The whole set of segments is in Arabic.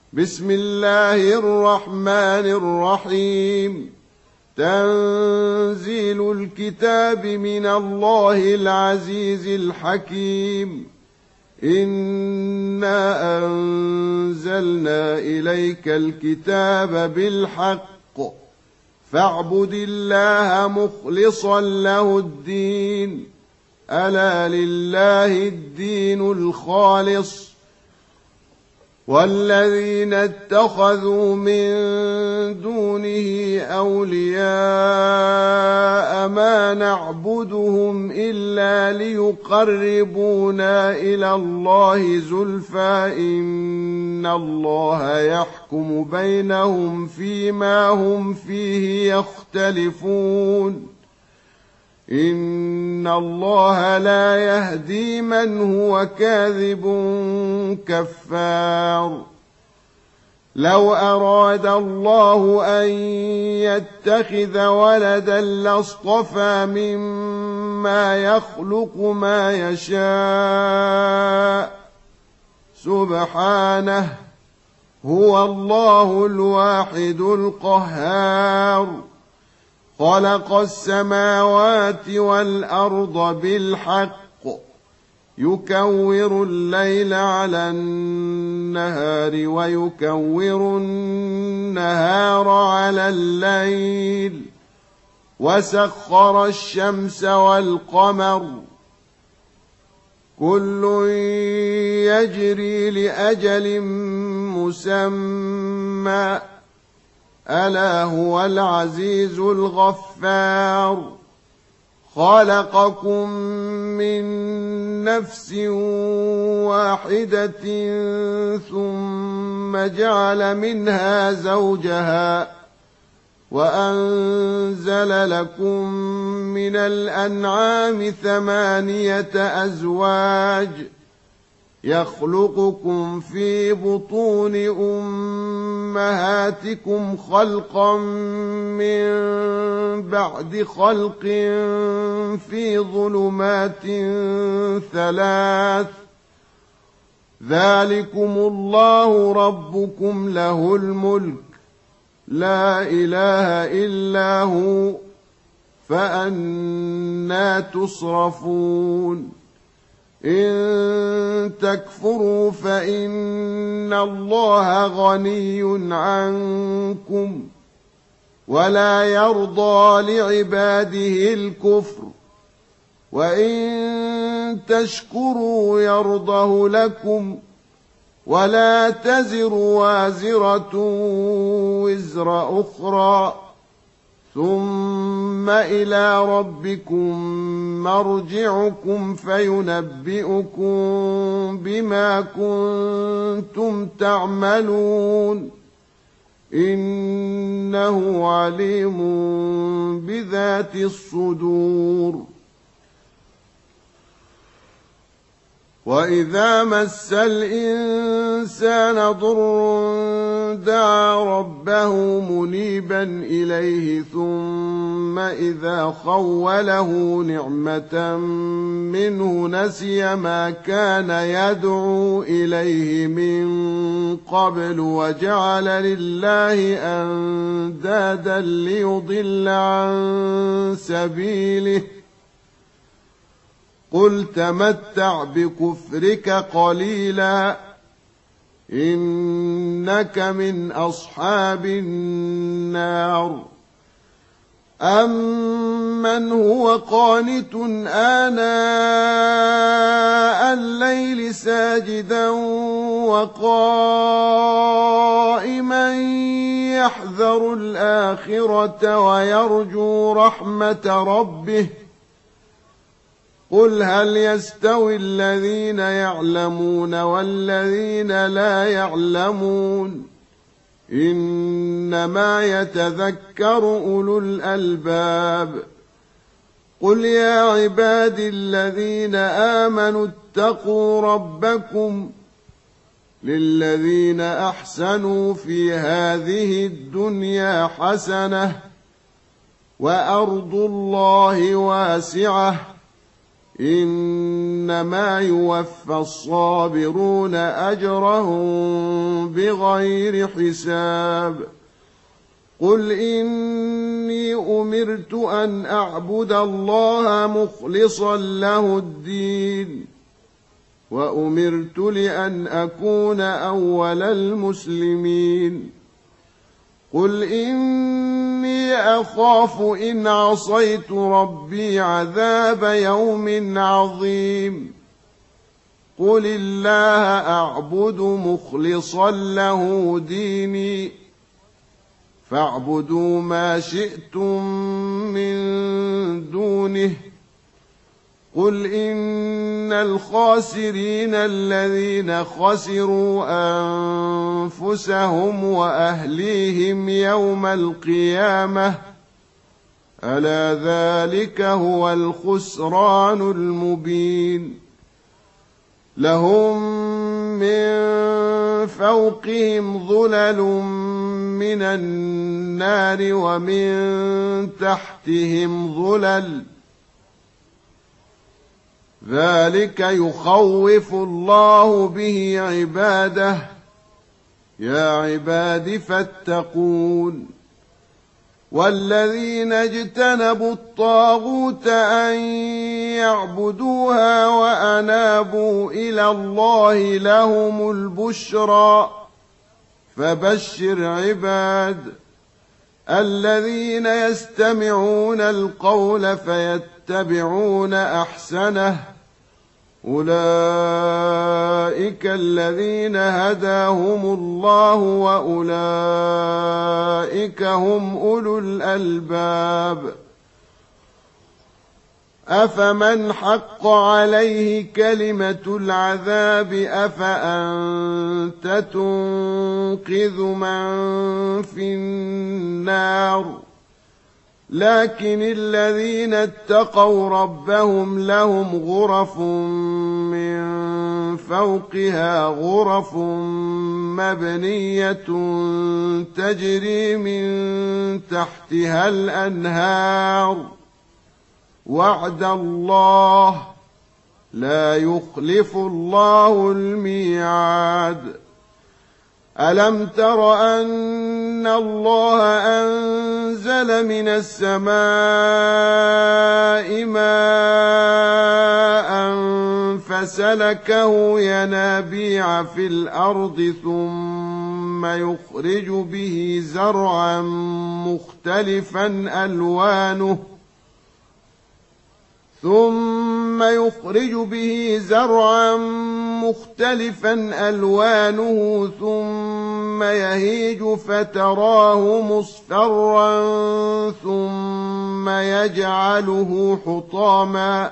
بسم الله الرحمن الرحيم. تنزيل الكتاب من الله العزيز الحكيم. إنا أنزلنا إليك الكتاب بالحق فاعبد الله مخلصا له الدين. ألا لله الدين الخالص والذين اتخذوا من دونه أولياء ما نعبدهم إلا ليقربونا إلى الله زلفى إن الله يحكم بينهم فيما هم فيه يختلفون. إن الله لا يهدي من هو كاذب كفار. لو أراد الله أن يتخذ ولدا لاصطفى مما يخلق ما يشاء سبحانه هو الله الواحد القهار. خلق السماوات والأرض بالحق يكور الليل على النهار ويكور النهار على الليل وسخر الشمس والقمر كل يجري لأجل مسمى ألا هو العزيز الغفار. خلقكم من نفس واحدة ثم جعل منها زوجها وأنزل لكم من الأنعام 8 أزواج يخلقكم في بطون أمهاتكم خلقا من بعد خلق في ظلمات 3 ذلكم الله ربكم له الملك لا إله إلا هو فأنى تصرفون. إن تكفروا فإن الله غني عنكم ولا يرضى لعباده الكفر وإن تشكروا يرضه لكم ولا تزر وازرة وزر أخرى ثم إلى ربكم مرجعكم فينبئكم بما كنتم تعملون إنه عليم بذات الصدور. وإذا مس الإنسان ضر دعا ربه منيبا إليه ثم إذا خوله نعمة منه نسي ما كان يدعو إليه من قبل وجعل لله أندادا ليضل عن سبيله. قل تمتع بكفرك قليلا إنك من أصحاب النار. أمن هو قانت آناء الليل ساجدا وقائما يحذر الآخرة ويرجو رحمة ربه قل هل يستوي الذين يعلمون والذين لا يعلمون إنما يتذكر أولو الألباب. قل يا عبادي الذين آمنوا اتقوا ربكم للذين أحسنوا في هذه الدنيا حسنة وأرض الله واسعة إنما يوفى الصابرون أجرهم بغير حساب قل إني أمرت أن أعبد الله مخلصا له الدين وأمرت لأن أكون أول المسلمين قل إني أخاف إن عصيت ربي عذاب يوم عظيم قل الله أعبد مخلصا له ديني فاعبدوا ما شئتم من دونه قل إن الخاسرين الذين خسروا أنفسهم وأهليهم يوم القيامة ألا ذلك هو الخسران المبين لهم من فوقهم ظلل من النار ومن تحتهم ظلل ذلك يخوف الله به عباده يا عباد فاتقون والذين اجتنبوا الطاغوت أن يعبدوها وأنابوا إلى الله لهم البشرى فبشر عباد الذين يستمعون القول فيتبعون أحسنه أولئك الذين هداهم الله وأولئك هم أولو الألباب أفمن حق عليه كلمة العذاب أفأنت تنقذ من في النار لكن الذين اتقوا ربهم لهم غرف من فوقها غرف مبنية تجري من تحتها الأنهار وعد الله لا يخلف الله الميعاد ألم تر أن الله أنزل من السماء ماء فسلكه ينابيع في الأرض ثم يخرج به زرعا مختلفا ألوانه ثم يهيج فتراه مصفرا ثم يجعله حطاما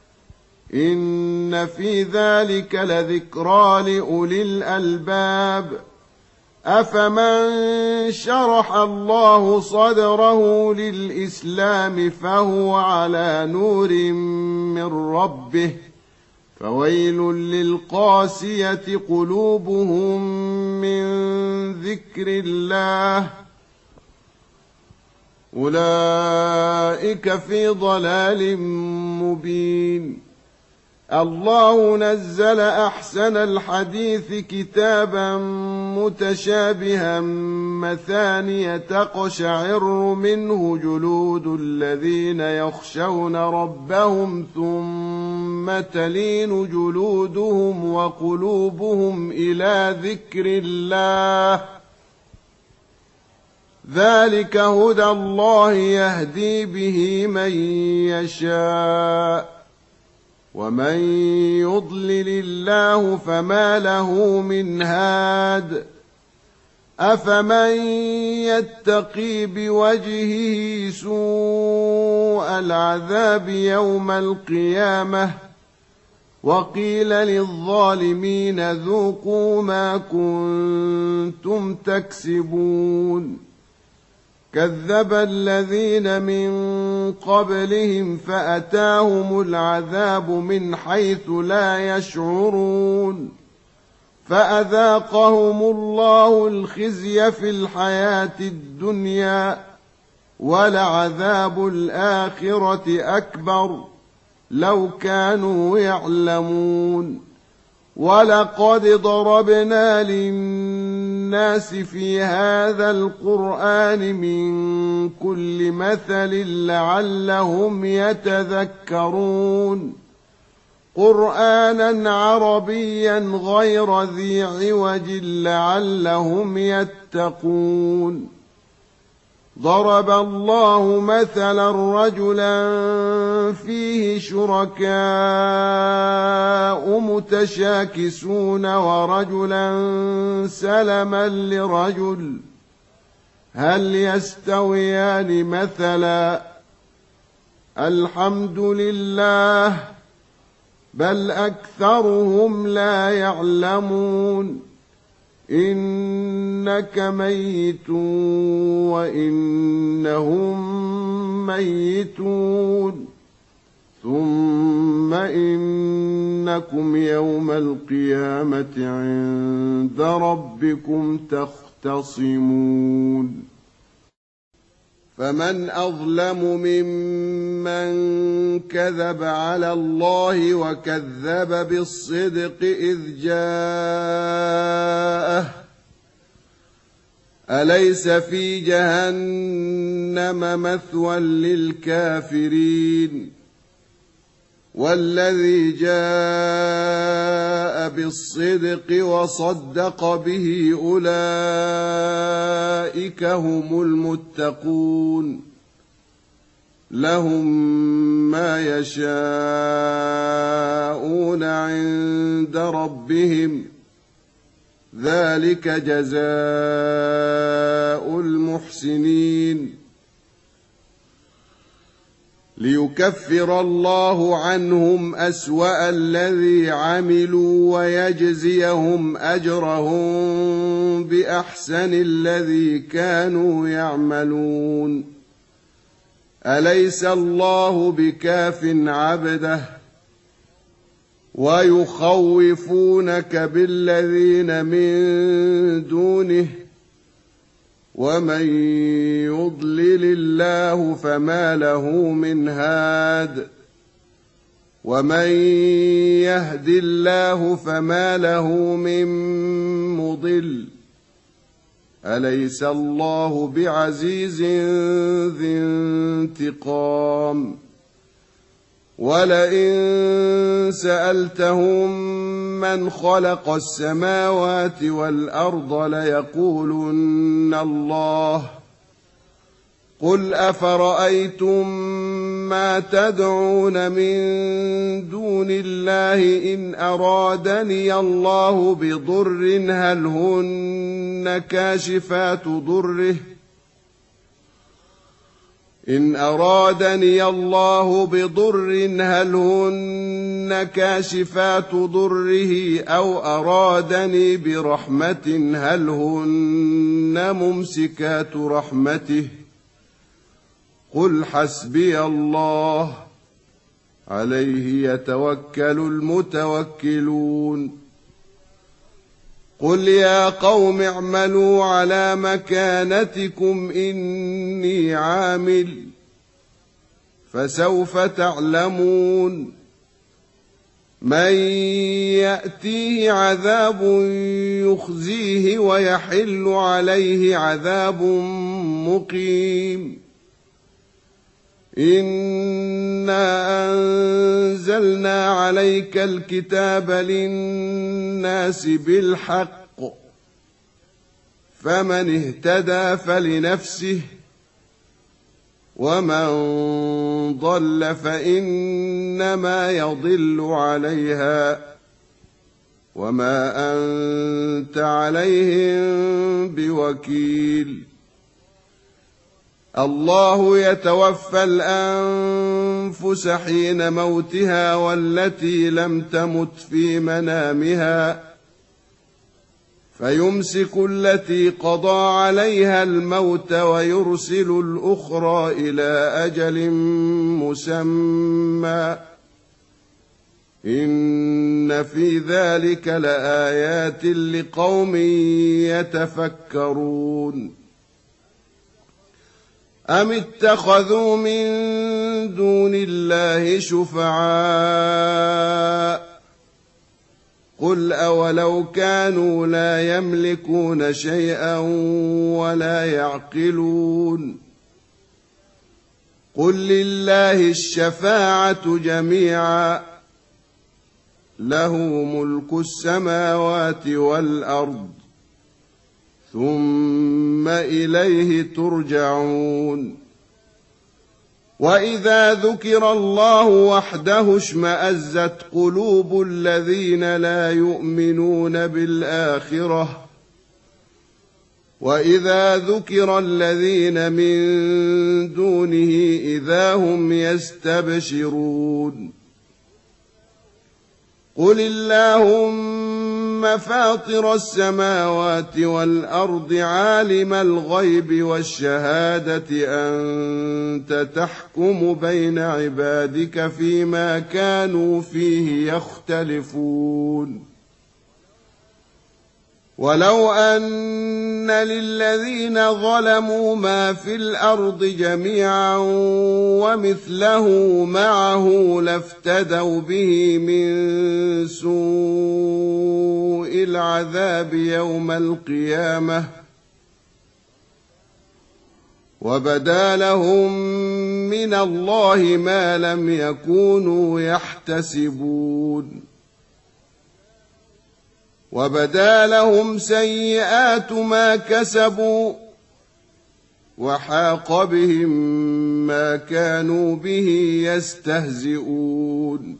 إن في ذلك لذكرى لأولي الألباب أفمن شرح الله صدره للإسلام فهو على نور من ربه فويل للقاسية قلوبهم من ذكر الله أولئك في ضلال مبين الله نزل أحسن الحديث كتابا متشابها مثانية تقشعر منه جلود الذين يخشون ربهم ثم تلين جلودهم وقلوبهم إلى ذكر الله ذلك هدى الله يهدي به من يشاء ومن يضلل الله فما له من هاد أفمن يتقي بوجهه سوء العذاب يوم القيامة وقيل للظالمين ذوقوا ما كنتم تكسبون كذب الذين من قبلهم فأتاهم العذاب من حيث لا يشعرون فأذاقهم الله الخزي في الحياة الدنيا ولعذاب الآخرة أكبر لو كانوا يعلمون ولقد ضربنا للناس في هذا القرآن من كل مثل لعلهم يتذكرون قرآنا عربيا غير ذي عوج لعلهم يتقون ضرب الله مثلا رجلا فيه شركاء متشاكسون ورجلا سلما لرجل هل يستويان مثلا الحمد لله بل أكثرهم لا يعلمون إنك ميت وإنهم ميتون ثم إنكم يوم القيامة عند ربكم تختصمون فمن أظلم ممن كذب على الله وكذب بالصدق إذ جاءه أليس في جهنم مثوى للكافرين والذي جاء بالصدق وصدق به أولئك هم المتقون لهم ما يشاءون عند ربهم ذلك جزاء المحسنين ليكفر الله عنهم أسوأ الذي عملوا ويجزيهم أجرهم بأحسن الذي كانوا يعملون أليس الله بكاف عبده ويخوفونك بالذين من دونه ومن يضلل الله فما له من هاد ومن يهد الله فما له من مضل أليس الله بعزيز ذي انتقام ولئن سألتهم من خلق السماوات والأرض ليقولن الله قل أفرأيتم ما تدعون من دون الله إن أرادني الله بضر هل هن كاشفات ضره إن أرادني الله بضر هل هن كاشفات ضره أو أرادني برحمة هل هن ممسكات رحمته قل حسبي الله عليه يتوكل المتوكلون قل يا قوم اعملوا على مكانتكم إني عامل فسوف تعلمون من يأتيه عذاب يخزيه ويحل عليه عذاب مقيم إنا أنزلنا عليك الكتاب للناس بالحق فمن اهتدى فلنفسه ومن ضل فإنما يضل عليها وما أنت عليهم بوكيل الله يتوفى الأنفس حين موتها والتي لم تمت في منامها فيمسك التي قضى عليها الموت ويرسل الأخرى إلى أجل مسمى إن في ذلك لآيات لقوم يتفكرون أم اتخذوا من دون الله شفعاء قل أولو كانوا لا يملكون شيئا ولا يعقلون قل لله الشفاعة جميعا له ملك السماوات والأرض ثم إليه ترجعون وإذا ذكر الله وحده اشمأزت قلوب الذين لا يؤمنون بالآخرة وإذا ذكر الذين من دونه إذا هم يستبشرون قل اللهم فاطر السماوات والأرض عالم الغيب والشهادة أنت تحكم بين عبادك فيما كانوا فيه يختلفون ولو أن للذين ظلموا ما في الأرض جميعا ومثله معه لافتدوا به من سوء العذاب يوم القيامة وبدا لهم من الله ما لم يكونوا يحتسبون وبدا لهم سيئات ما كسبوا وحاق بهم ما كانوا به يستهزئون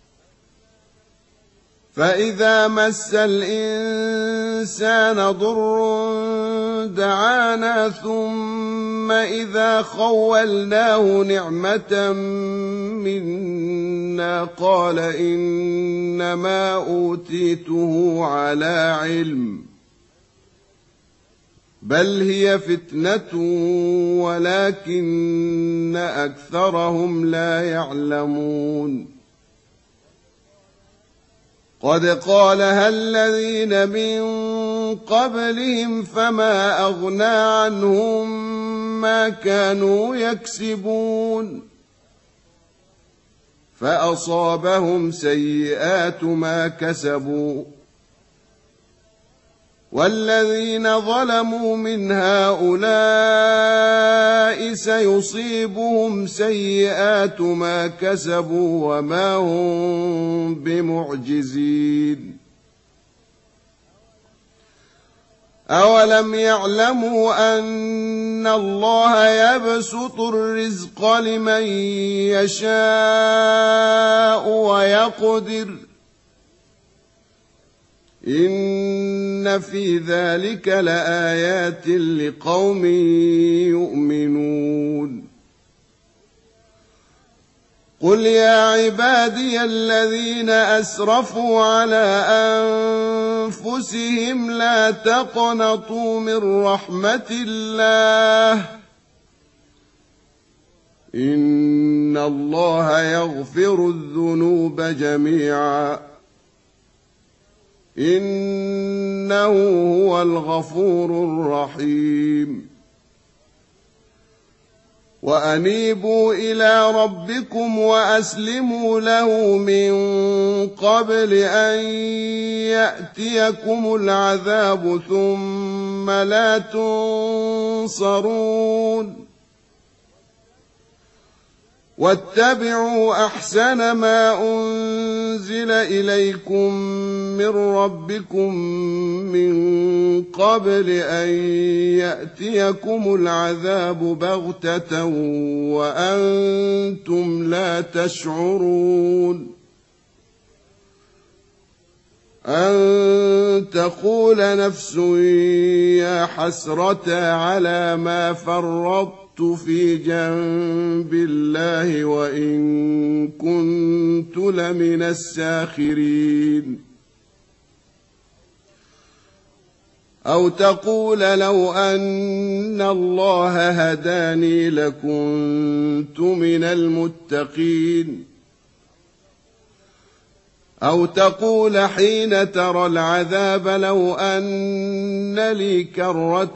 فإذا مس الإنسان ضر دعانا ثم إذا خولناه نعمة منا قال إنما أوتيته على علم بل هي فتنة ولكن أكثرهم لا يعلمون قد قالها الذين من قبلهم فما أغنى عنهم ما كانوا يكسبون فأصابهم سيئات ما كسبوا والذين ظلموا من هؤلاء سيصيبهم سيئات ما كسبوا وما هم بمعجزين أولم يعلموا أن الله يبسط الرزق لمن يشاء ويقدر إن في ذلك لآيات لقوم يؤمنون قل يا عبادي الذين أسرفوا على أنفسهم لا تقنطوا من رحمة الله إن الله يغفر الذنوب جميعا إنه هو الغفور الرحيم وأنيبوا إلى ربكم وأسلموا له من قبل أن يأتيكم العذاب ثم لا تنصرون واتبعوا أحسن ما أنزل إليكم من ربكم من قبل أن يأتيكم العذاب بغتة وأنتم لا تشعرون أن تقول نفس يا حسرة على ما فرطت في جنب الله وإن كنت لمن الساخرين أو تقول لو أن الله هداني لكنت من المتقين أو تقول حين ترى العذاب لو أن لي كرة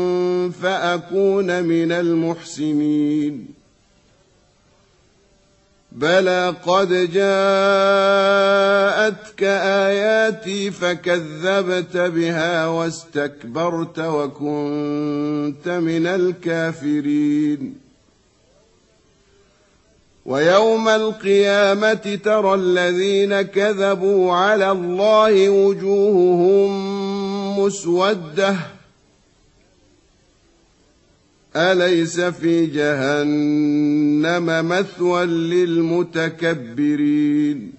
فأكون من المحسنين بلى قد جاءتك آياتي فكذبت بها واستكبرت وكنت من الكافرين ويوم القيامة ترى الذين كذبوا على الله وجوههم مسودة أليس في جهنم مثوى للمتكبرين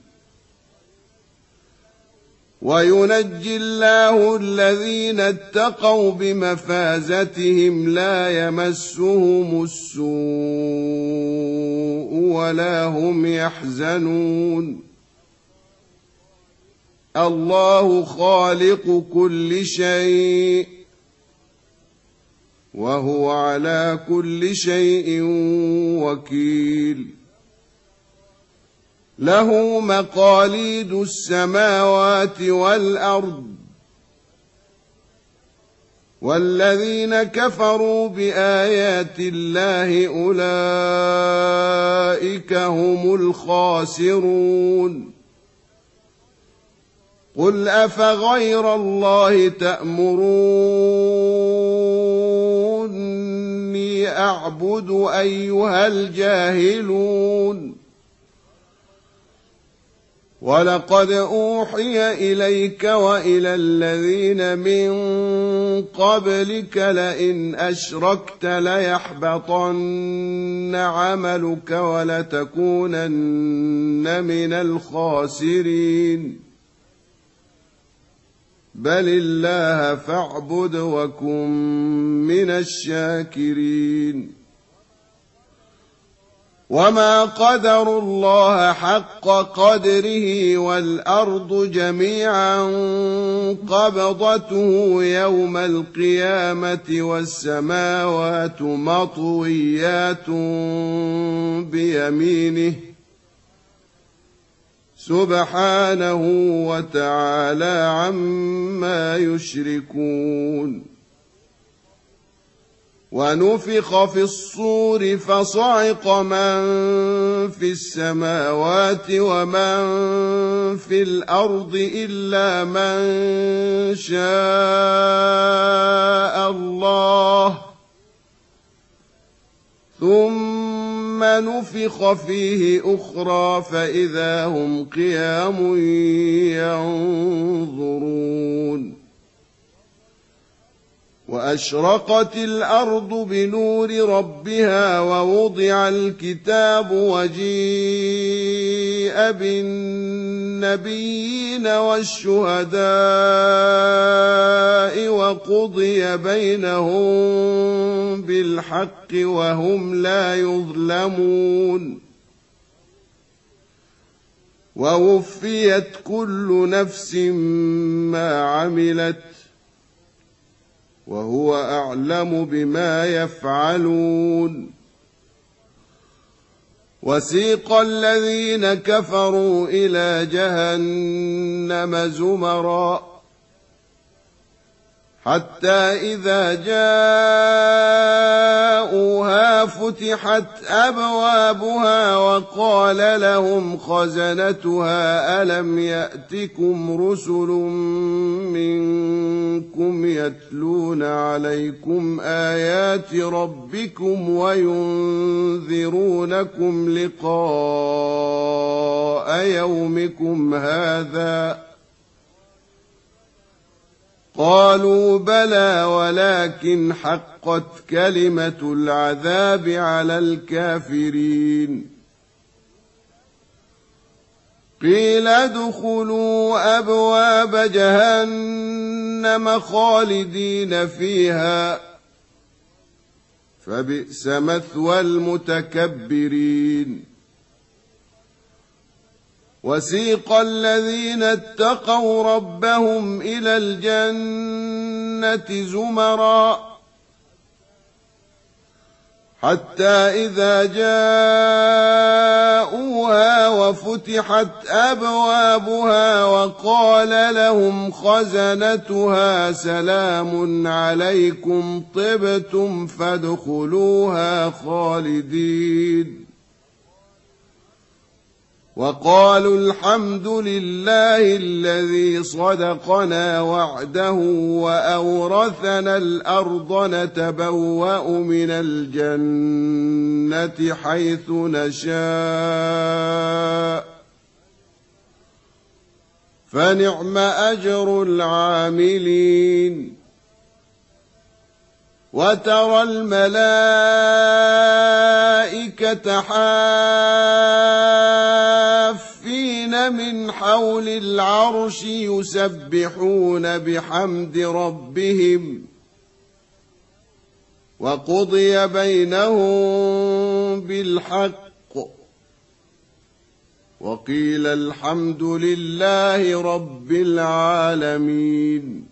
وينجي الله الذين اتقوا بمفازتهم لا يمسهم السوء ولا هم يحزنون الله خالق كل شيء وهو على كل شيء وكيل له مقاليد السماوات والأرض والذين كفروا بآيات الله أولئك هم الخاسرون قل أفغير الله تأمروني أعبد أيها الجاهلون ولقد أوحي إليك وإلى الذين من قبلك لئن أشركت ليحبطن عملك ولتكونن من الخاسرين بل الله فاعبد وكن من الشاكرين وما قدروا الله حق قدره والأرض جميعا قبضته يوم القيامة والسماوات مطويات بيمينه سبحانه وتعالى عما يشركون ونفخ في الصور فصعق من في السماوات ومن في الأرض إلا من شاء الله ثم نفخ فيه أخرى فإذا هم قيام ينظرون وأشرقت الأرض بنور ربها ووضع الكتاب وجيء بالنبيين والشهداء وقضي بينهم بالحق وهم لا يظلمون ووفيت كل نفس ما عملت وهو أعلم بما يفعلون وسيق الذين كفروا إلى جهنم زمرا حتى إذا جاءوها فتحت أبوابها وقال لهم خزنتها ألم يأتكم رسل منكم يتلون عليكم آيات ربكم وينذرونكم لقاء يومكم هذا قالوا بلى ولكن حقت كلمة العذاب على الكافرين قيل ادخلوا أبواب جهنم خالدين فيها فبئس مثوى المتكبرين وسيق الذين اتقوا ربهم إلى الجنة زمرا حتى إذا جاءوها وفتحت أبوابها وقال لهم خزنتها سلام عليكم طبتم فادخلوها خالدين وقالوا الحمد لله الذي صدقنا وعده وأورثنا الأرض نتبوأ من الجنة حيث نشاء فنعم أجر العاملين وترى الملائكة حافين من حول العرش يسبحون بحمد ربهم وقضي بينهم بالحق وقيل الحمد لله رب العالمين